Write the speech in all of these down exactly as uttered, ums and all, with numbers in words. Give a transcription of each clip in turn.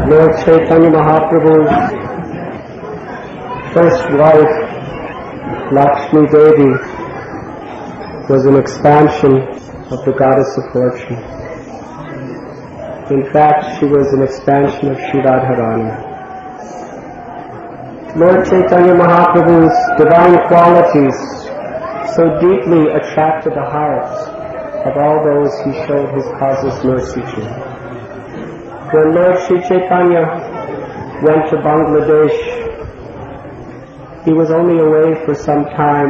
Lord Chaitanya Mahaprabhu's first wife, Lakshmi Devi, was an expansion of the goddess of fortune. In fact, she was an expansion of Sri Radharani. Lord Chaitanya Mahaprabhu's divine qualities so deeply attracted the hearts of all those he showed his causeless mercy to. When Lord Sri Chaitanya went to Bangladesh, he was only away for some time.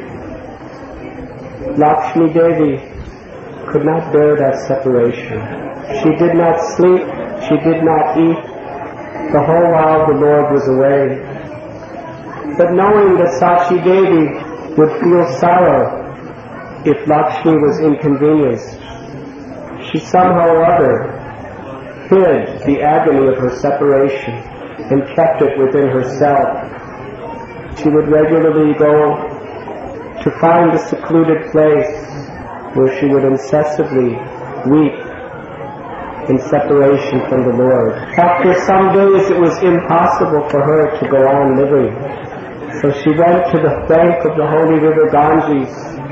Lakshmi Devi could not bear that separation. She did not sleep, she did not eat, the whole while the Lord was away. But knowing that Sachi Devi would feel sorrow if Lakshmi was inconvenienced, she somehow or other hid the agony of her separation and kept it within herself. She would regularly go to find a secluded place where she would incessantly weep in separation from the Lord. After some days it was impossible for her to go on living. So she went to the bank of the holy river Ganges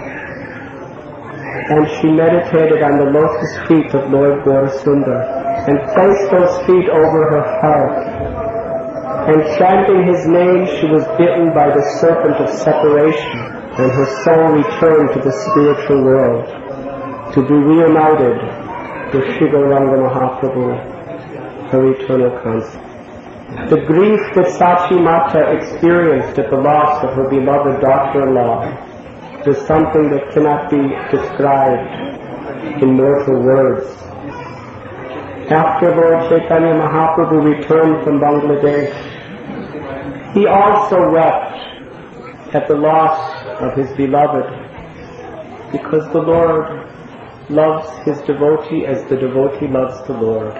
and she meditated on the lotus feet of Lord Gaurasundar and placed those feet over her heart. And chanting his name, she was bitten by the serpent of separation, and her soul returned to the spiritual world to be reunited with Sri Gauranga Mahaprabhu, her eternal consort. The grief that Sachi Mata experienced at the loss of her beloved daughter-in-law is something that cannot be described in mortal words. After Lord Chaitanya Mahaprabhu returned from Bangladesh, he also wept at the loss of his beloved, because the Lord loves his devotee as the devotee loves the Lord.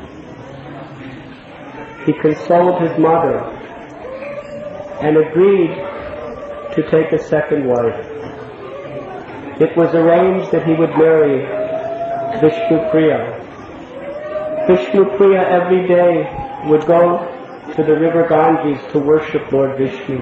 He consoled his mother and agreed to take a second wife. It was arranged that he would marry Vishnupriya. Vishnupriya every day would go to the river Ganges to worship Lord Vishnu.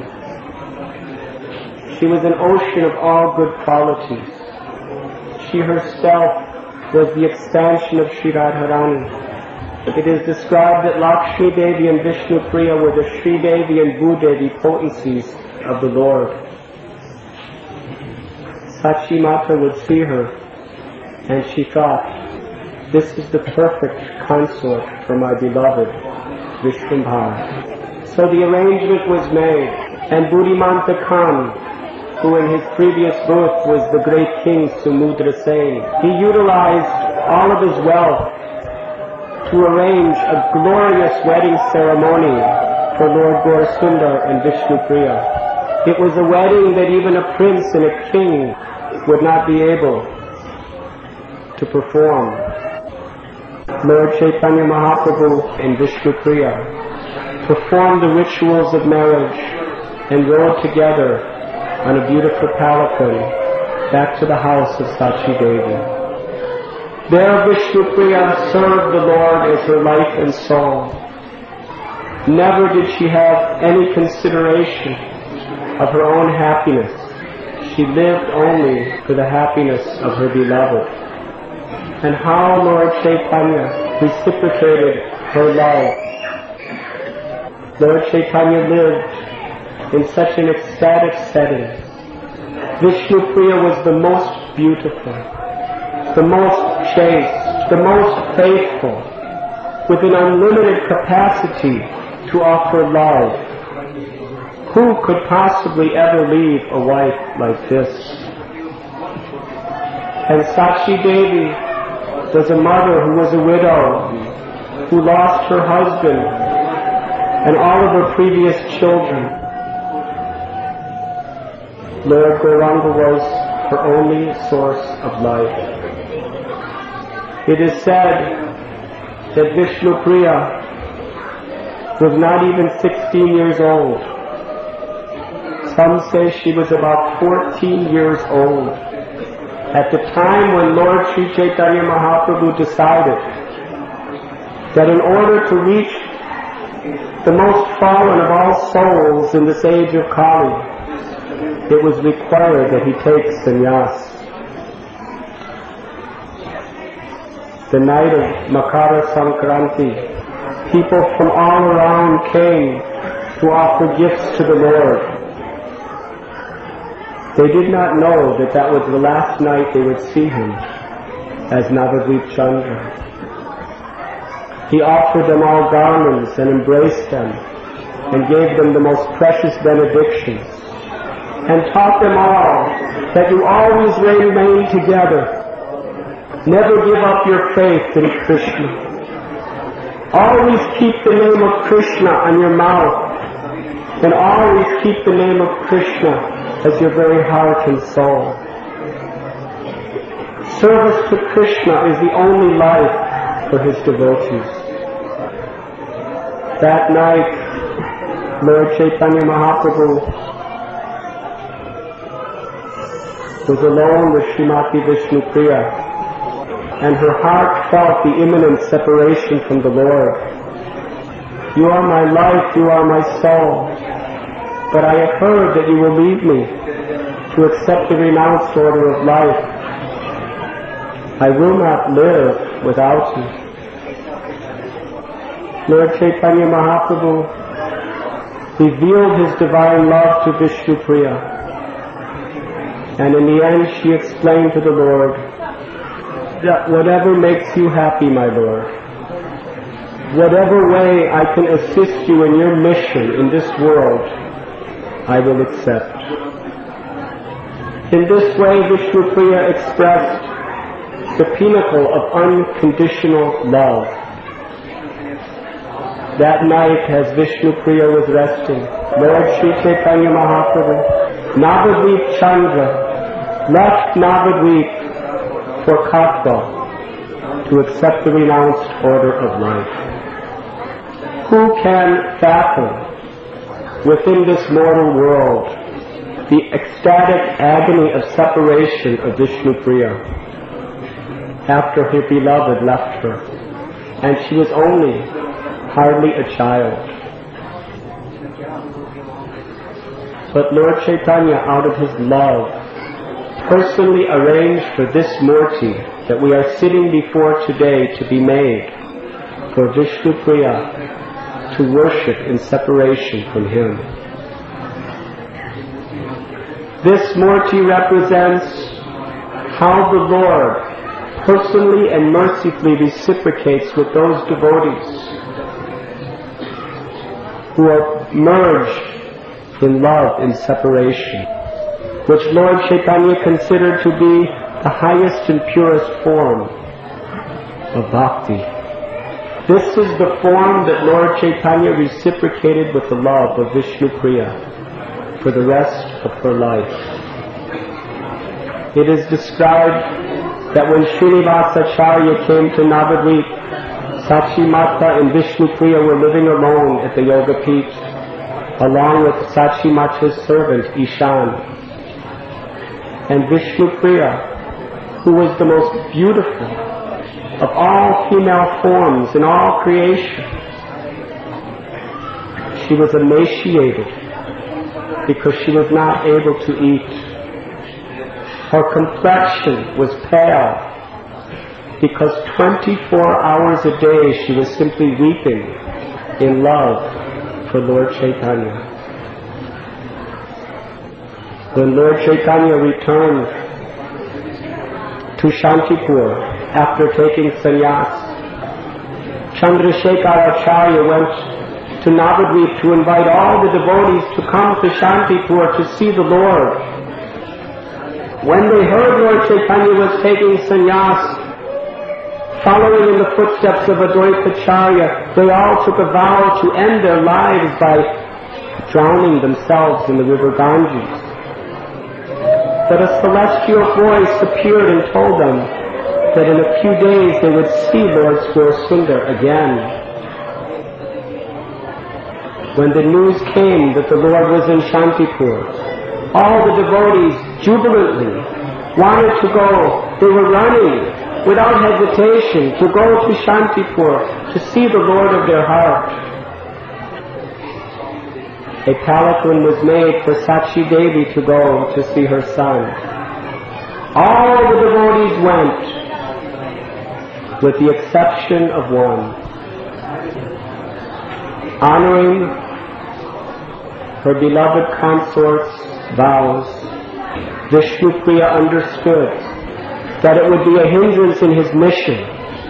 She was an ocean of all good qualities. She herself was the expansion of Sri Radharani. It is described that Lakshmi Devi and Vishnupriya were the Sri Devi and Bhudevi potencies of the Lord. Sachi Mata would see her and she thought, this is the perfect consort for my beloved Vishnumbhar. So the arrangement was made, and Buddhimanta Khan, who in his previous birth was the great king Sumudra Sen, he utilized all of his wealth to arrange a glorious wedding ceremony for Lord Gaurasundar and Vishnupriya. It was a wedding that even a prince and a king would not be able to perform. Lord Chaitanya Mahaprabhu and Vishnupriya performed the rituals of marriage and rode together on a beautiful palanquin back to the house of Sachi Devi. There Vishnupriya served the Lord as her life and soul. Never did she have any consideration of her own happiness. She lived only for the happiness of her beloved. And how Lord Chaitanya reciprocated her love. Lord Chaitanya lived in such an ecstatic setting. Vishnupriya was the most beautiful, the most chaste, the most faithful, with an unlimited capacity to offer love. Who could possibly ever leave a wife like this? And Sachi Devi was a mother who was a widow, who lost her husband and all of her previous children. Lord Gauranga was her only source of life. It is said that Vishnupriya was not even sixteen years old. Some say she was about fourteen years old at the time when Lord Sri Chaitanya Mahaprabhu decided that in order to reach the most fallen of all souls in this age of Kali, it was required that he take sannyas. The night of Makara Sankranti, people from all around came to offer gifts to the Lord. They did not know that that was the last night they would see him as Navadvip Chandra. He offered them all garlands and embraced them and gave them the most precious benedictions and taught them all that you always remain together. Never give up your faith in Krishna. Always keep the name of Krishna on your mouth and always keep the name of Krishna as your very heart and soul. Service to Krishna is the only life for his devotees. That night, Lord Chaitanya Mahaprabhu was alone with Srimati Vishnupriya, and her heart felt the imminent separation from the Lord. You are my life, you are my soul, but I have heard that you will leave me to accept the renounced order of life. I will not live without you. Lord Chaitanya Mahaprabhu revealed his divine love to Vishnupriya, and in the end she explained to the Lord that whatever makes you happy, my Lord, whatever way I can assist you in your mission in this world, I will accept. In this way, Vishnupriya expressed the pinnacle of unconditional love. That night, as Vishnupriya was resting, Lord Sri Chaitanya Mahaprabhu, Navadvip Chandra, left Navadvip for Katwa to accept the renounced order of life. Who can fathom within this mortal world the ecstatic agony of separation of Vishnupriya after her beloved left her, and she was only hardly a child. But Lord Chaitanya, out of his love, personally arranged for this Murti that we are sitting before today to be made for Vishnupriya to worship in separation from him. This Murti represents how the Lord personally and mercifully reciprocates with those devotees who are merged in love in separation, which Lord Chaitanya considered to be the highest and purest form of bhakti. This is the form that Lord Chaitanya reciprocated with the love of Vishnupriya for the rest of her life. It is described that when Srinivasacharya came to Navadvip, Sachi Mata and Vishnupriya were living alone at the Yoga Peeth, along with Sachi Mata's servant Ishan. And Vishnupriya, who was the most beautiful of all female forms in all creation, she was emaciated because she was not able to eat. Her complexion was pale because twenty-four hours a day she was simply weeping in love for Lord Chaitanya. When Lord Chaitanya returned to Shantipur after taking sannyas, Chandrasekhar Acharya went to Navadvip to invite all the devotees to come to Shantipur to see the Lord. When they heard Lord Chaitanya was taking sannyas, following in the footsteps of Advaitacharya, they all took a vow to end their lives by drowning themselves in the river Ganges. But a celestial voice appeared and told them that in a few days they would see Lord Swarsundar again. When the news came that the Lord was in Shantipur, all the devotees jubilantly wanted to go. They were running without hesitation to go to Shantipur to see the Lord of their heart. a palanquin was made for Sachi Devi to go to see her son. All the devotees went, with the exception of one. Honoring her beloved consort's vows, Vishnupriya understood that it would be a hindrance in his mission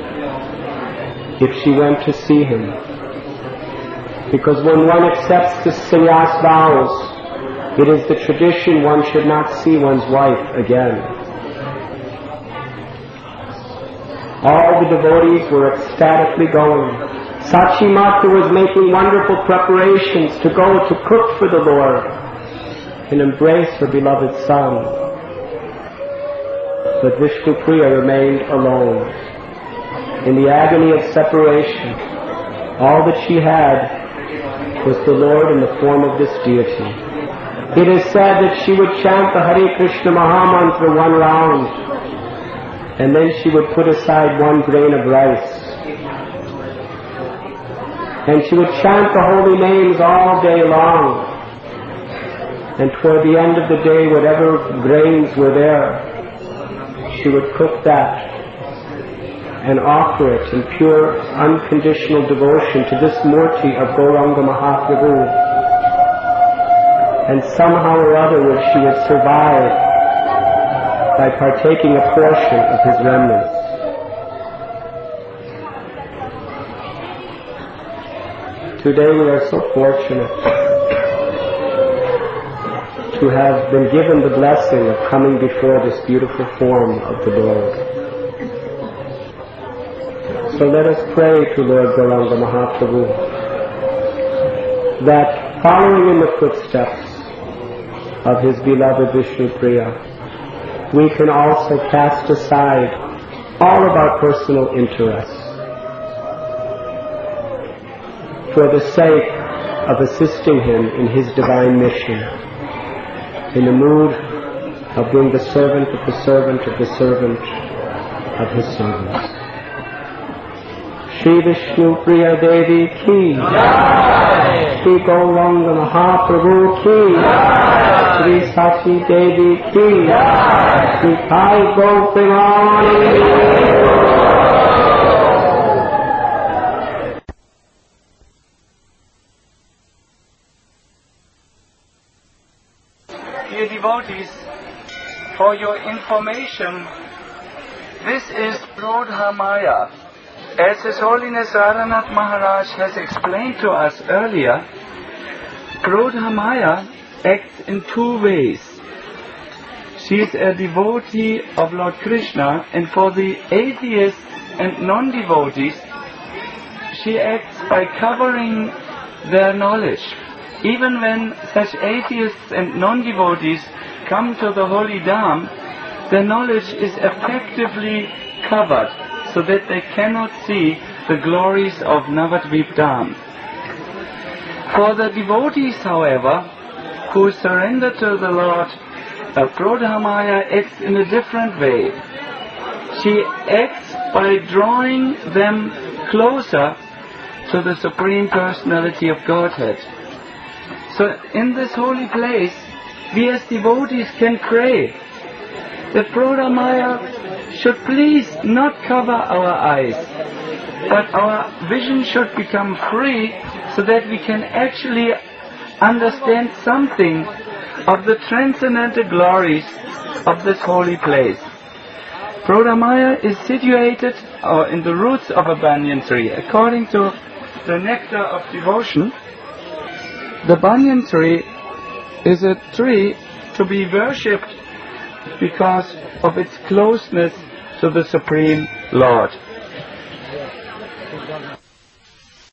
if she went to see him. Because when one accepts the sannyas vows, it is the tradition one should not see one's wife again. All the devotees were ecstatically going. Sachi Mata was making wonderful preparations to go to cook for the Lord and embrace her beloved son. But Vishnupriya remained alone. In the agony of separation, all that she had was the Lord in the form of this deity. It is said that she would chant the Hare Krishna Mahamantra one round, and then she would put aside one grain of rice. And she would chant the holy names all day long. And toward the end of the day, whatever grains were there, she would cook that and offer it in pure, unconditional devotion to this Murti of Gauranga Mahaprabhu. And somehow or other she would survive by partaking a portion of his remnants. Today we are so fortunate to have been given the blessing of coming before this beautiful form of the Lord. So let us pray to Lord Gauranga Mahaprabhu that, following in the footsteps of his beloved Vishnupriya, we can also cast aside all of our personal interests for the sake of assisting him in his divine mission, in the mood of being the servant of the servant of the servant of his servants. Shri Vishnupriya Devi ki, Shri Gauranga Mahaprabhu ki, Shri Sachi Devi ki, Shri Sai Gopinani. Dear devotees, for your information, this is Prodha Maya. As His Holiness Radhanath Maharaj has explained to us earlier, Prodha Maya acts in two ways. She is a devotee of Lord Krishna, and for the atheists and non-devotees, she acts by covering their knowledge. Even when such atheists and non-devotees come to the holy Dham, their knowledge is effectively covered, so that they cannot see the glories of Navadvip Dham. For the devotees, however, who surrender to the Lord, uh, Prodha Maya acts in a different way. She acts by drawing them closer to the Supreme Personality of Godhead. So in this holy place, we as devotees can pray that Prodha Maya should please not cover our eyes, but our vision should become free so that we can actually understand something of the transcendental glories of this holy place. Prodha Maya is situated uh, in the roots of a banyan tree. According to the nectar of devotion, the banyan tree is a tree to be worshipped because of its closeness to the Supreme Lord.